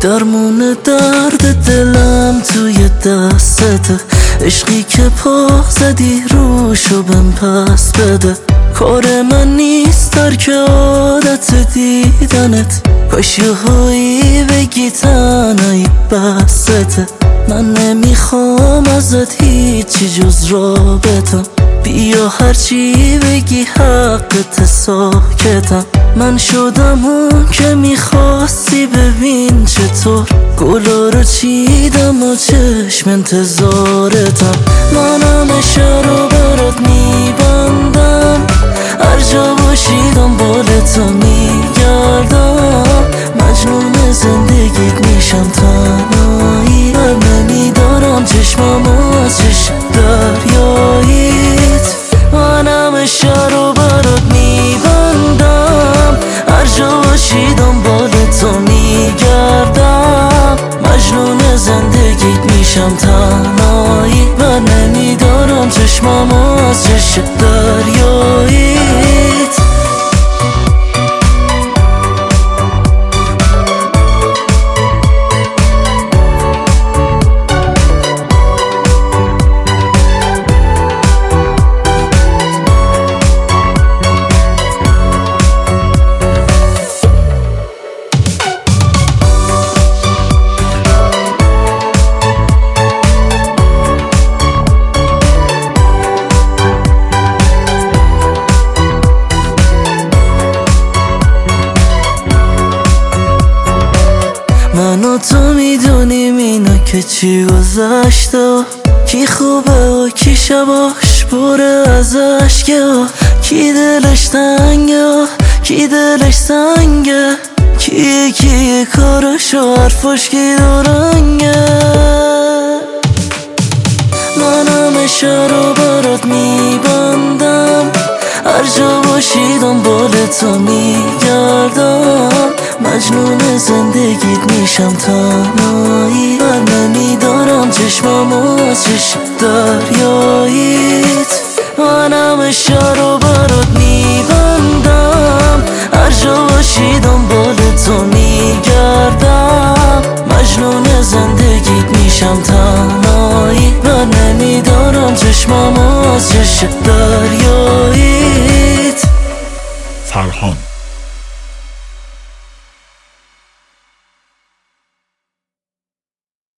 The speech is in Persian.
درمون درد دلم توی دستته، عشقی که پا زدی روشو بهم پس بده. کار من نیست ترک عادت دیدنت، کاش یهویی بگی تنهایی بسته. من نمیخوام ازت هیچی جز رابطم، بیا هرچی بگی حقت ساکتم. من شدم اون که میخواستی، ببین چطور گلا رو چیدم و چشم انتظارتم. من همه رو برات میبندم، هر جا باشی دنبال تو میگردم. مجنون زندگیت میشم تنهایی، بر نمیدارم چشمم از چشم دریاییت. من همه رو برات میبندم، هر جا باشی دنبال تو میگردم. مجنون زندگیت میشم تنهایی، بر نمیدارم چشمم از چشم دریاییت. من و تو میدونیم اینا که چی گذشته، کی خوبه و کی شباش پره از عشقه، کی دلش تنگه کی دلش سنگه، کی کارش و حرفاش کی دورنگه. من همه رو برات میبندم، هر جا باشی دنبال تو میگردم. مجنون زندگیت میشم تنهایی، بر نمیدارم چشمم از چشم دریاییت. من همه رو برات میبندم، هر جا باشی دنبال تو میگردم. مجنون زندگیت میشم تنهایی، بر نمیدارم چشمم از چشم دریاییت. فرهان